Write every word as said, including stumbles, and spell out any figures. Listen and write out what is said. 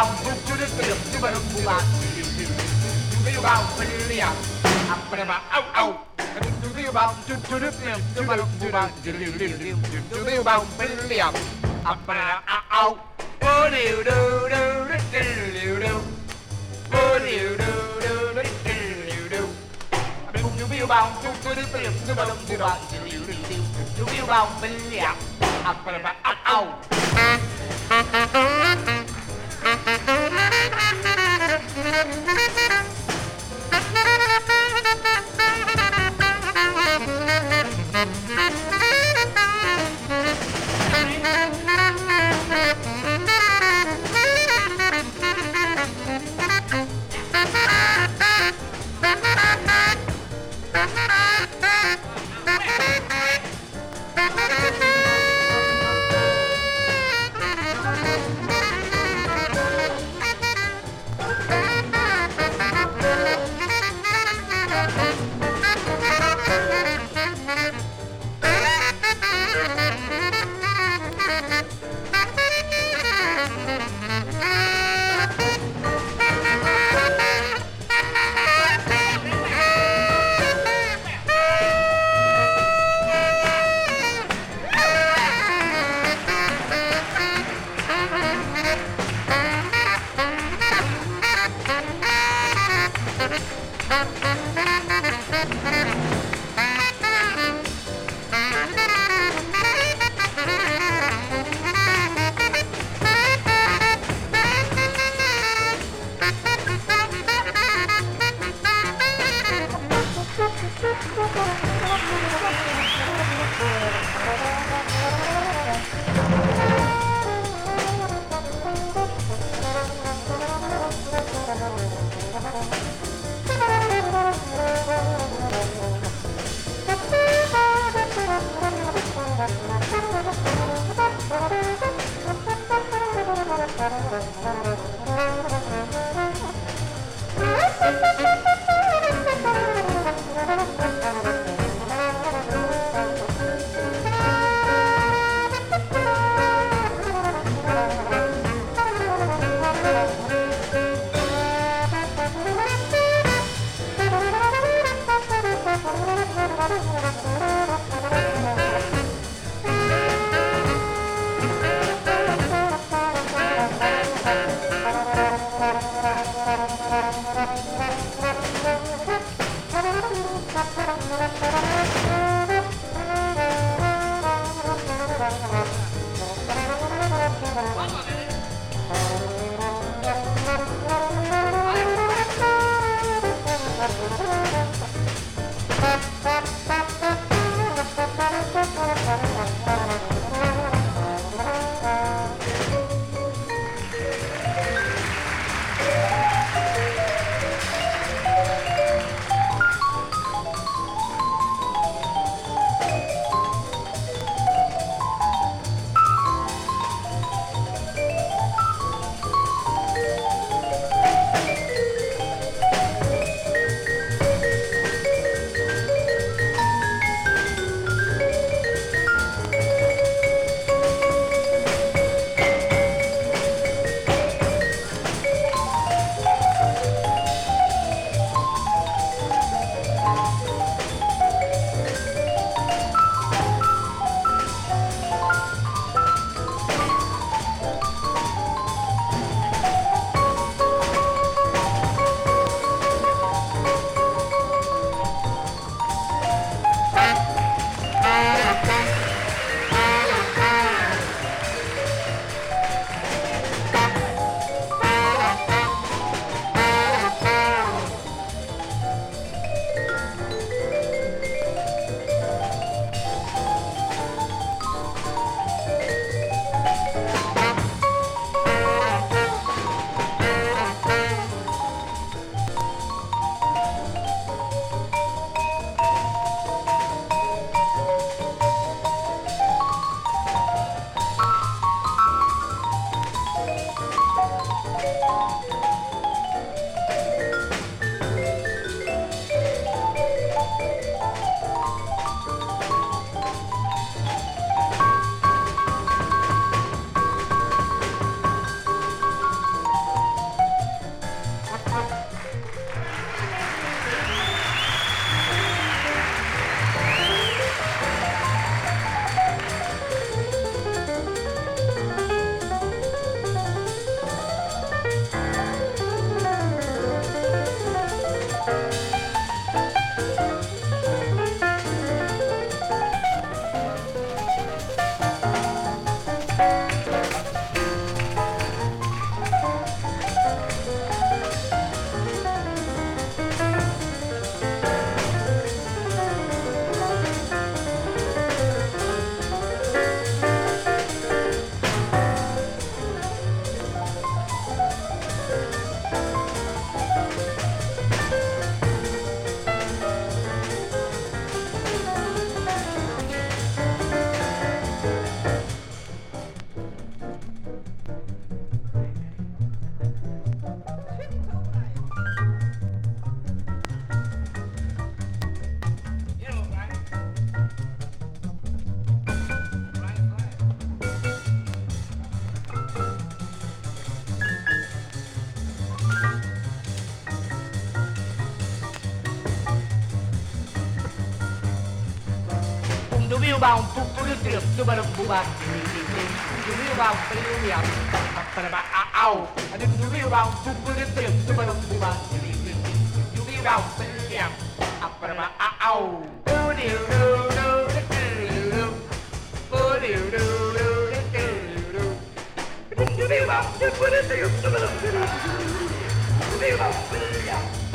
bau tu tu tu tu tu baru buka. Tu bau belia. Apa nama? Au au. Tu bau tu tu tu tu baru buka. Tu bau belia. Apa nama? Au. Oh do do do do do do. Oh do do do do do do. Tu biu bau tu tu tu tu tu baru buka. Tu biu bau belia. Apa nama? Au au. bum boom boom dip do ba dum bum do do bum bum yeah up ba ow do do bum boom boom dip do ba dum bum do do bum yeah up ba ow do do do do do do do do do do bum boom boom dip do ba dum bum do do bum yeah